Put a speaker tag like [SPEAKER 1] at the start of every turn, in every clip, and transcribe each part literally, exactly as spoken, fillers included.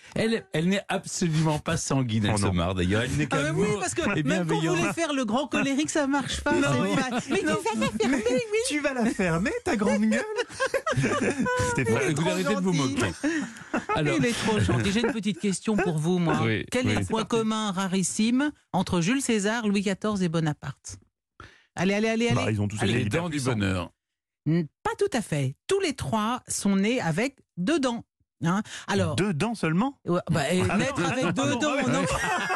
[SPEAKER 1] Elle, elle n'est absolument pas sanguine, elle
[SPEAKER 2] Oh
[SPEAKER 1] se
[SPEAKER 2] non.
[SPEAKER 1] marre d'ailleurs. Elle n'est
[SPEAKER 3] Ah
[SPEAKER 1] qu'amour
[SPEAKER 3] oui, parce que
[SPEAKER 1] et
[SPEAKER 3] même quand vous
[SPEAKER 1] bienveillance.
[SPEAKER 3] voulez faire le grand colérique, ça marche pas.
[SPEAKER 2] Non,
[SPEAKER 3] c'est
[SPEAKER 2] mais-
[SPEAKER 3] pas- mais
[SPEAKER 2] non,
[SPEAKER 3] tu vas la fermer,
[SPEAKER 2] mais
[SPEAKER 3] oui.
[SPEAKER 2] Tu vas la fermer, ta grande gueule. Stéphane.
[SPEAKER 1] Ouais, vous
[SPEAKER 3] trop
[SPEAKER 1] arrêtez de vous
[SPEAKER 3] gentil.
[SPEAKER 1] moquer. Alors,
[SPEAKER 3] Il est trop gentil. J'ai une petite question pour vous, moi.
[SPEAKER 1] Oui,
[SPEAKER 3] Quel
[SPEAKER 1] oui.
[SPEAKER 3] est le point commun rarissime entre Jules César, Louis quatorze et Bonaparte? Allez, allez, allez, allez.
[SPEAKER 2] Bah, ils ont tous
[SPEAKER 3] Allez.
[SPEAKER 2] été
[SPEAKER 1] les
[SPEAKER 2] hyper
[SPEAKER 1] dents du
[SPEAKER 2] puissants.
[SPEAKER 1] bonheur.
[SPEAKER 3] Hmm, Pas tout à fait. Tous les trois sont nés avec deux dents. Hein. Alors,
[SPEAKER 2] Deux dents seulement.
[SPEAKER 3] ouais, bah, et
[SPEAKER 2] Ah
[SPEAKER 3] naître
[SPEAKER 2] non,
[SPEAKER 3] avec
[SPEAKER 2] ah
[SPEAKER 3] deux
[SPEAKER 2] non,
[SPEAKER 3] dents,
[SPEAKER 2] ah ouais.
[SPEAKER 3] non.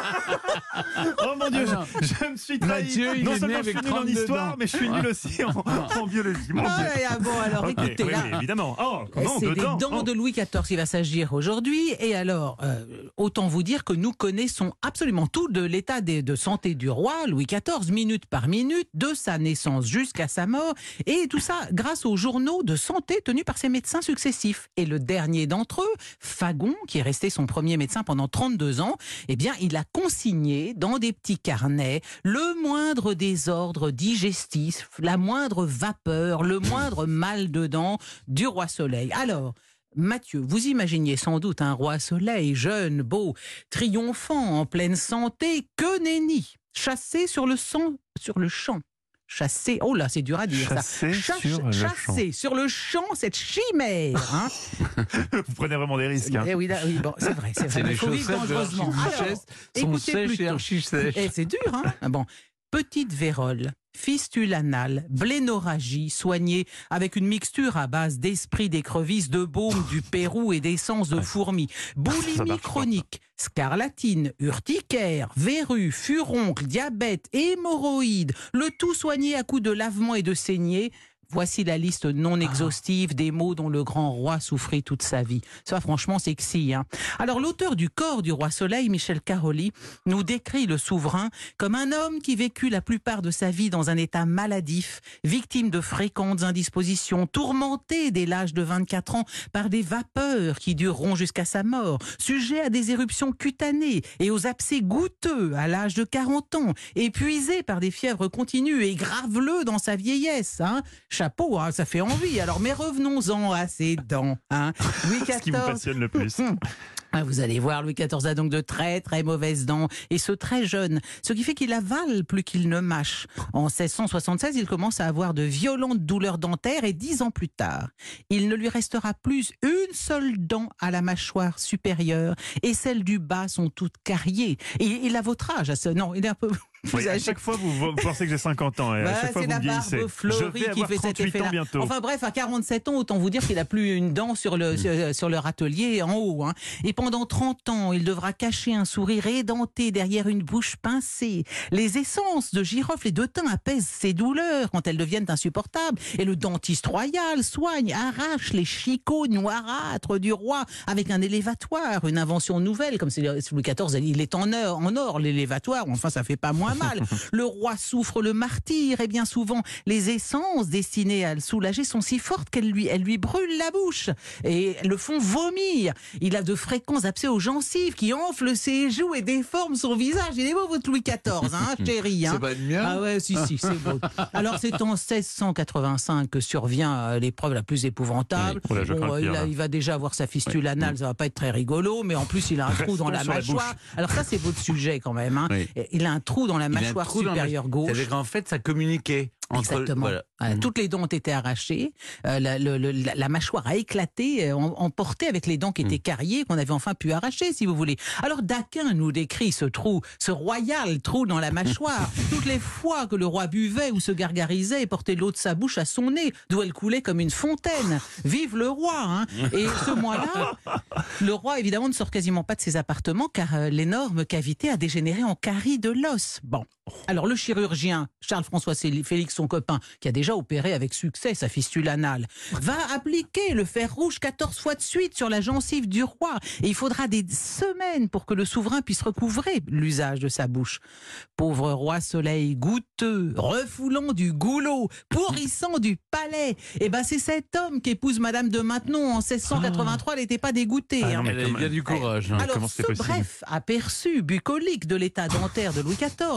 [SPEAKER 2] Oh mon Dieu,
[SPEAKER 1] Ah non.
[SPEAKER 2] je, je me suis trahi.
[SPEAKER 1] Mathieu, il
[SPEAKER 2] non
[SPEAKER 1] est né
[SPEAKER 2] seulement je
[SPEAKER 1] avec
[SPEAKER 2] suis nul en
[SPEAKER 1] trente-deux
[SPEAKER 2] histoire,
[SPEAKER 1] dents.
[SPEAKER 2] mais je suis nul aussi en, en biologie. Mon
[SPEAKER 3] Ah,
[SPEAKER 2] Dieu.
[SPEAKER 3] ah, bon, alors
[SPEAKER 2] Ok,
[SPEAKER 3] écoutez,
[SPEAKER 2] oui,
[SPEAKER 3] là,
[SPEAKER 2] oui, évidemment. Oh, comment
[SPEAKER 3] c'est
[SPEAKER 2] deux
[SPEAKER 3] des
[SPEAKER 2] dents,
[SPEAKER 3] dents
[SPEAKER 2] oh.
[SPEAKER 3] de Louis quatorze qui va s'agir aujourd'hui. Et alors, euh, autant vous dire que nous connaissons absolument tout de l'état des- de santé du roi Louis quatorze, minute par minute, de sa naissance jusqu'à sa mort. Et tout ça grâce aux journaux de santé tenus par ses médecins successifs. Et le dernier d'entre eux, Fagon, qui est resté son premier médecin pendant trente-deux ans, eh bien, il a consigné dans des petits carnets le moindre désordre digestif, la moindre vapeur, le moindre mal de dents du roi Soleil. Alors, Mathieu, vous imaginiez sans doute un roi Soleil, jeune, beau, triomphant, en pleine santé, que nenni, chassé sur le sang, sur le champ. Chassé, oh là, c'est dur à dire
[SPEAKER 2] Chassé
[SPEAKER 3] ça. Chasse-
[SPEAKER 2] sur le
[SPEAKER 3] chassé sur le champ, cette chimère. Hein.
[SPEAKER 2] Vous prenez vraiment des risques. Hein.
[SPEAKER 3] Eh oui, là, oui, bon, c'est vrai, c'est
[SPEAKER 1] C'est
[SPEAKER 3] vrai.
[SPEAKER 1] les
[SPEAKER 3] Il faut vivre
[SPEAKER 1] chaussettes de
[SPEAKER 3] dangereusement. Alors,
[SPEAKER 1] l'archiduchesse sont
[SPEAKER 3] écoutez
[SPEAKER 1] sèches et
[SPEAKER 3] plutôt.
[SPEAKER 1] archi-sèches.
[SPEAKER 3] Eh, c'est dur, hein. Ah bon. Petite vérole, fistule anale, blénorragie, soignée avec une mixture à base d'esprit d'écrevisse, de baume du Pérou et d'essence de fourmi.
[SPEAKER 2] Ça
[SPEAKER 3] Boulimie
[SPEAKER 2] marche pas.
[SPEAKER 3] chronique, scarlatine, urticaire, verrue, furoncle, diabète, hémorroïdes, le tout soigné à coups de lavement et de saignée. Voici la liste non exhaustive des maux dont le grand roi souffrit toute sa vie. Ça, franchement, sexy. Hein. Alors, l'auteur du Corps du roi Soleil, Michel Caroli, nous décrit le souverain comme un homme qui vécut la plupart de sa vie dans un état maladif, victime de fréquentes indispositions, tourmenté dès l'âge de vingt-quatre ans par des vapeurs qui dureront jusqu'à sa mort, sujet à des éruptions cutanées et aux abcès goûteux à l'âge de quarante ans, épuisé par des fièvres continues et graveleux dans sa vieillesse. Hein. Chapeau, hein, ça fait envie. Alors, mais revenons-en à ses dents. Hein. Louis
[SPEAKER 2] Ce qui vous
[SPEAKER 3] quatorze.
[SPEAKER 2] passionne le plus.
[SPEAKER 3] Ah, vous allez voir, Louis quatorze a donc de très très mauvaises dents, et ce très jeune, ce qui fait qu'il avale plus qu'il ne mâche. En seize cent soixante-seize, il commence à avoir de violentes douleurs dentaires, et dix ans plus tard, il ne lui restera plus une seule dent à la mâchoire supérieure, et celles du bas sont toutes cariées. Et il a votre âge, à ce... non, il est un peu...
[SPEAKER 2] Oui, à chaque fois, vous, vous pensez que j'ai cinquante ans. Et à
[SPEAKER 3] Bah,
[SPEAKER 2] chaque fois,
[SPEAKER 3] c'est
[SPEAKER 2] vous
[SPEAKER 3] la
[SPEAKER 2] me vieillissez.
[SPEAKER 3] barbe fleurie
[SPEAKER 2] Je vais
[SPEAKER 3] qui
[SPEAKER 2] avoir
[SPEAKER 3] fait cet
[SPEAKER 2] trente-huit ans
[SPEAKER 3] effet-là.
[SPEAKER 2] bientôt.
[SPEAKER 3] Enfin bref, à quarante-sept ans, autant vous dire qu'il n'a plus une dent sur, le, sur, sur leur atelier en haut. Hein. Et pendant trente ans, il devra cacher un sourire édenté derrière une bouche pincée. Les essences de girofle et de thym apaisent ses douleurs quand elles deviennent insupportables. Et le dentiste royal soigne, arrache les chicots noirâtres du roi avec un élévatoire, une invention nouvelle. Comme c'est Louis quatorze, il est en or, en or l'élévatoire. Enfin, ça fait pas moins mal. Le roi souffre le martyre et bien souvent les essences destinées à le soulager sont si fortes qu'elles lui, elles lui brûlent la bouche et le font vomir. Il a de fréquents abcès aux gencives qui enflent ses joues et déforment son visage. Il est beau votre Louis quatorze, hein, chérie. Hein.
[SPEAKER 1] C'est pas le mien.
[SPEAKER 3] Ah ouais, si, si, c'est beau. Alors c'est en seize cent quatre-vingt-cinq que survient euh, l'épreuve la plus épouvantable.
[SPEAKER 2] Oui. Oh là, je crains le
[SPEAKER 3] euh,
[SPEAKER 2] pire,
[SPEAKER 3] il, a-
[SPEAKER 2] là.
[SPEAKER 3] il va déjà avoir sa fistule anale, ça va pas être très rigolo, mais en plus il a un trou dans
[SPEAKER 2] Restons
[SPEAKER 3] la
[SPEAKER 2] sur la
[SPEAKER 3] mâchoire.
[SPEAKER 2] bouche.
[SPEAKER 3] Alors ça c'est votre sujet quand même. Hein.
[SPEAKER 1] Oui.
[SPEAKER 3] Il a un trou dans la
[SPEAKER 1] Il a un
[SPEAKER 3] mâchoire
[SPEAKER 1] trou dans la-
[SPEAKER 3] supérieure gauche.
[SPEAKER 1] C'est-à-dire qu'en fait, ça communiquait entre.
[SPEAKER 3] Exactement.
[SPEAKER 1] Voilà.
[SPEAKER 3] Voilà, toutes les dents ont été arrachées, euh, la, le- le- la- la mâchoire a éclaté, euh, em- emportée avec les dents qui étaient cariées, qu'on avait enfin pu arracher, si vous voulez. Alors Daquin nous décrit ce trou, ce royal trou dans la mâchoire. Toutes les fois que le roi buvait ou se gargarisait et portait l'eau de sa bouche à son nez, d'où elle coulait comme une fontaine. Vive le roi, hein. Et ce mois-là, le roi, évidemment, ne sort quasiment pas de ses appartements car euh, l'énorme cavité a dégénéré en carie de l'os. Bon. Alors le chirurgien Charles-François Félix, son copain, qui a déjà opéré avec succès sa fistule anale, va appliquer le fer rouge quatorze fois de suite sur la gencive du roi. Et il faudra des semaines pour que le souverain puisse recouvrer l'usage de sa bouche. Pauvre roi Soleil, goûteux, refoulant du goulot, pourrissant du palais. Et ben c'est cet homme qu'épouse Madame de Maintenon en seize cent quatre-vingt-trois. Elle n'était pas dégoûtée.
[SPEAKER 2] Ah
[SPEAKER 3] hein.
[SPEAKER 2] non, mais
[SPEAKER 1] Elle avait
[SPEAKER 2] comment-
[SPEAKER 1] bien du courage. hein.
[SPEAKER 3] Alors,
[SPEAKER 2] comment
[SPEAKER 3] ce
[SPEAKER 2] c'est possible
[SPEAKER 3] bref aperçu bucolique de l'état dentaire de Louis quatorze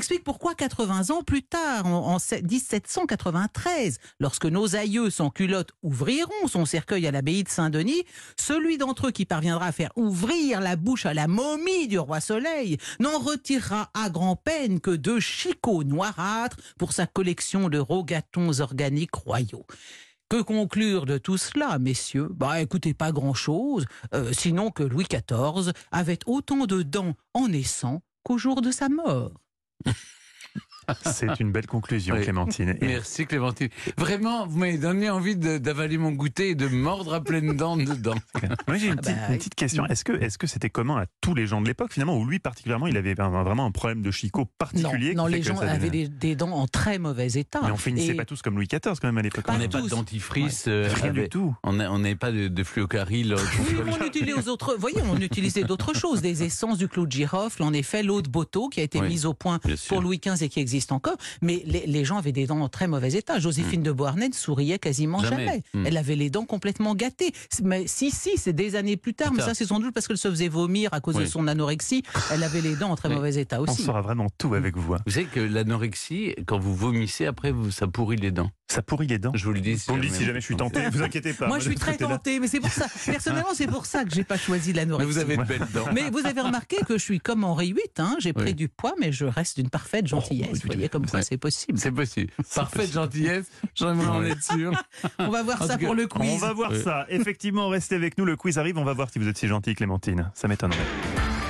[SPEAKER 3] explique pourquoi quatre-vingts ans plus tard, en, en dix-sept cent quatre-vingt-treize, lorsque nos aïeux sans culotte ouvriront son cercueil à l'abbaye de Saint-Denis, celui d'entre eux qui parviendra à faire ouvrir la bouche à la momie du roi Soleil n'en retirera à grand-peine que deux chicots noirâtres pour sa collection de rogatons organiques royaux. Que conclure de tout cela, messieurs? Bah, écoutez, pas grand-chose, euh, sinon que Louis quatorze avait autant de dents en naissant qu'au jour de sa mort.
[SPEAKER 2] C'est une belle conclusion,
[SPEAKER 1] Oui.
[SPEAKER 2] Clémentine. Et-
[SPEAKER 1] Merci Clémentine. Vraiment, vous m'avez donné envie de- d'avaler mon goûter et de mordre à pleines dents dedans.
[SPEAKER 2] Moi, j'ai une
[SPEAKER 3] Ah
[SPEAKER 2] petite,
[SPEAKER 3] bah,
[SPEAKER 2] une petite question. Est-ce que est-ce que c'était commun à tous les gens de l'époque, finalement, ou lui particulièrement, il avait un- vraiment un problème de chicot
[SPEAKER 3] Non,
[SPEAKER 2] particulier
[SPEAKER 3] non
[SPEAKER 2] qui fait
[SPEAKER 3] les
[SPEAKER 2] que
[SPEAKER 3] gens
[SPEAKER 2] ça
[SPEAKER 3] avaient
[SPEAKER 2] devenait-
[SPEAKER 3] des, des dents en très mauvais état.
[SPEAKER 2] Mais on finissait
[SPEAKER 3] Et-
[SPEAKER 2] pas tous comme Louis quatorze quand même à l'époque.
[SPEAKER 3] Pas
[SPEAKER 1] On n'est pas de
[SPEAKER 3] tous.
[SPEAKER 1] dentifrice. euh,
[SPEAKER 2] Rien du
[SPEAKER 1] avec-
[SPEAKER 2] tout.
[SPEAKER 1] On n'a on n'est pas de, de fluocaril. euh,
[SPEAKER 3] Oui, mais on utilisait aux autres. Voyez, on utilisait d'autres choses, des essences du clou de girofle, en effet, l'eau de Boto qui a été
[SPEAKER 1] Oui,
[SPEAKER 3] mise au point
[SPEAKER 1] bien sûr.
[SPEAKER 3] pour Louis quinze et qui existe encore. Mais les, les gens avaient des dents en très mauvais état. Joséphine de Beauharnais ne souriait quasiment
[SPEAKER 1] Jamais.
[SPEAKER 3] jamais.
[SPEAKER 1] Mm.
[SPEAKER 3] Elle avait les dents complètement gâtées. Mais si, si, c'est des années plus tard. Mais
[SPEAKER 1] Putain.
[SPEAKER 3] ça, c'est sans doute parce qu'elle se faisait vomir à cause de
[SPEAKER 1] Oui.
[SPEAKER 3] son anorexie. Elle avait les dents en très
[SPEAKER 1] Oui.
[SPEAKER 3] mauvais état
[SPEAKER 2] On
[SPEAKER 3] aussi.
[SPEAKER 2] saura vraiment tout avec vous. hein.
[SPEAKER 1] Vous savez que l'anorexie, quand vous vomissez, après, vous, ça pourrit les dents.
[SPEAKER 2] Ça pourrit les dents.
[SPEAKER 1] Je vous le dis.
[SPEAKER 2] On le dit si jamais je suis tenté, vous inquiétez pas.
[SPEAKER 3] Moi, je suis
[SPEAKER 2] de ce
[SPEAKER 3] très
[SPEAKER 2] côté-là.
[SPEAKER 3] tentée, mais c'est pour ça. Personnellement, c'est pour ça que j'ai pas choisi
[SPEAKER 1] Mais
[SPEAKER 3] l'anorexie.
[SPEAKER 1] vous avez de belles dents.
[SPEAKER 3] Mais vous avez remarqué que je suis comme Henri huit, hein, j'ai pris
[SPEAKER 1] Oui.
[SPEAKER 3] du poids, mais je reste d'une parfaite gentillesse.
[SPEAKER 2] Oh,
[SPEAKER 3] vous voyez comme quoi
[SPEAKER 1] Ouais.
[SPEAKER 3] c'est possible.
[SPEAKER 1] C'est possible. Parfaite gentillesse, j'aimerais en être sûr.
[SPEAKER 3] On va voir
[SPEAKER 1] En
[SPEAKER 3] ça
[SPEAKER 1] tout cas,
[SPEAKER 3] pour le quiz.
[SPEAKER 2] On va voir
[SPEAKER 1] Oui.
[SPEAKER 2] ça. Effectivement, restez avec nous. Le quiz arrive. On va voir si vous êtes si gentil, Clémentine. Ça m'étonnerait.